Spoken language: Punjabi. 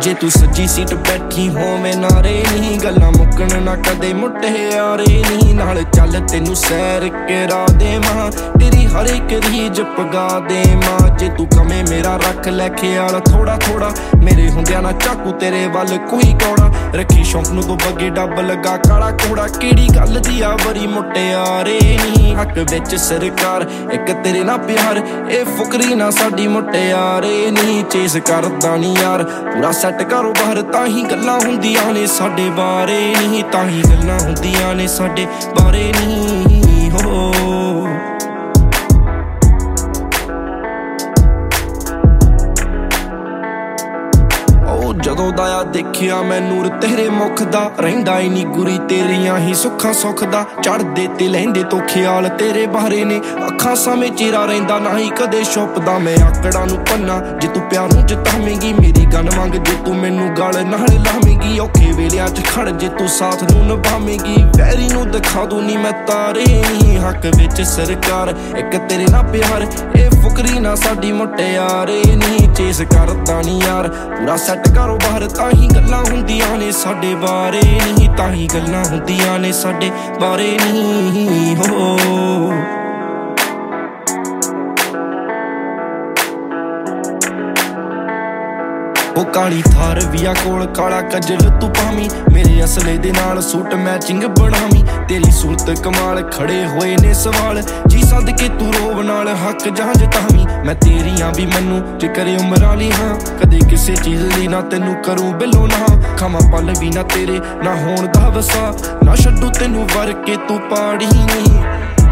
जे तू सज्जी सीट बैठी होवे नारे नहीं, गल्लां मुक्कण ना कदे मुटियारे नहीं। नाल चल तेनू सैर करा देवां, तेरी हर एक रीज पगा देवां। जे तू कमे मेरा रख लै ख्याल थोड़ा थोड़ा, मेरे हुंदियां ना चाकू तेरे वल कोई कौड़ा। रखी शौक नूं तो बगे डब लगा काला कोड़ा, केड़ी गल दी आ बड़ी मुटियारे नहीं। हक विच सरकार एक तेरे ना प्यार, ए फुकरी ना साडी मुटियारे नहीं। चेस करदा नी यार पूरा सैट कारोबार, ताही गल्लां हुंदियां ने साडे बारे नहीं, ताही गल्लां हुंदियां ने साडे बारे नहीं हो। ਜਦੋਂ ਦਾ ਆ ਦੇਖਿਆ ਮੈਂ ਨੂਰ ਤੇਰੇ ਮੁਖ ਦਾ, ਰਹਿੰਦਾ ਈ ਨੀ ਗੁਰੀ ਤੇਰੀਆਂ ਹੀ ਸੁੱਖਾਂ ਸੁੱਖ ਦਾ। ਚੜਦੇ ਤੇ ਲਹਿੰਦੇ ਤੋਂ ਖਿਆਲ ਤੇਰੇ ਬਾਰੇ ਨੇ, ਅੱਖਾਂ ਸਾਹਮਣੇ ਚਿਹਰਾ ਰਹਿੰਦਾ ਨਾ ਹੀ ਕਦੇ ਛੁਪਦਾ। ਮੈਂ ਆਕੜਾਂ ਨੂੰ ਪੰਨਾ ਜੇ ਤੂੰ ਪਿਆਰ ਨੂੰ ਜਿਤਾਵੇਂਗੀ, ਮੇਰੀ ਗੱਲ ਮੰਗ ਜੇ ਤੂੰ ਮੈਨੂੰ ਗਲ ਨਾਲ ਲਾਵੇਂਗੀ। ਔਖੇ ਵੇਲਿਆਂ 'ਚ ਖੜ ਜੇ ਤੂੰ ਸਾਥ ਨੂੰ ਨਿਭਾਵੇਂਗੀ, ਵੈਰੀ ਨੂੰ ਦਿਖਾ ਦੂੰ ਨੀ ਮੈਂ ਤਾਰੇ ਨਹੀਂ। ਹੱਕ ਵਿੱਚ ਸਰਕਾਰ ਇੱਕ ਤੇਰੇ ਨਾਲ ਪਿਆਰ, ਇਹ ਫੁਕਰੀ ਨਾ ਸਾਡੀ ਮੁਟਿਆਰੇ ਨਹੀਂ। ਚੇਸ ਕਰਦਾ ਨੀ ਯਾਰ ਪੂਰਾ ਸੈਟ ਕਾਰੋਬਾਰ, ਤਾਹੀਂ ਗੱਲਾਂ ਹੁੰਦੀਆਂ ਨੇ ਸਾਡੇ ਬਾਰੇ ਨਹੀਂ, ਤਾਹੀਂ ਗੱਲਾਂ ਹੁੰਦੀਆਂ ਨੇ ਸਾਡੇ ਬਾਰੇ ਨਹੀਂ ਹੋ। ਉਹ ਕਾਲੀ ਥਾਰ ਵੀ ਆ ਕੋਲ ਕਾਲਾ ਕੱਜਲ ਤੂੰ ਪਾਵੀਂ, ਮੇਰੇ ਅਸਲੇ ਦੇ ਨਾਲ ਸੂਟ ਮੈਚਿੰਗ ਬਣਾਵੀਂ। ਤੇਰੀ ਸੂਰਤ ਕਮਾਲ ਖੜੇ ਹੋਏ ਨੇ ਸਵਾਲ, ਜੀ ਸਦਕੇ ਤੂੰ ਰੋਵ ਨਾਲ ਹੱਕ ਜਾਂ ਜਤਾਵੀਂ। ਮੈਂ ਤੇਰੀਆਂ ਵੀ ਮੈਨੂੰ ਜ਼ਿਕਰ ਉਮਰ ਵਾਲੀ ਹਾਂ, ਕਦੇ ਕਿਸੇ ਚੀਜ਼ ਲਈ ਨਾ ਤੈਨੂੰ ਕਰੂੰ ਬਿੱਲੋ ਨਾ। ਖਾਵਾਂ ਪਲ ਵੀ ਨਾ ਤੇਰੇ ਨਾ ਹੋਣ ਦਾ ਵਸਾ, ਨਾ ਛੱਡੂ ਤੈਨੂੰ ਵਰ ਕੇ ਤੂੰ ਪਾੜੀ ਨਹੀਂ।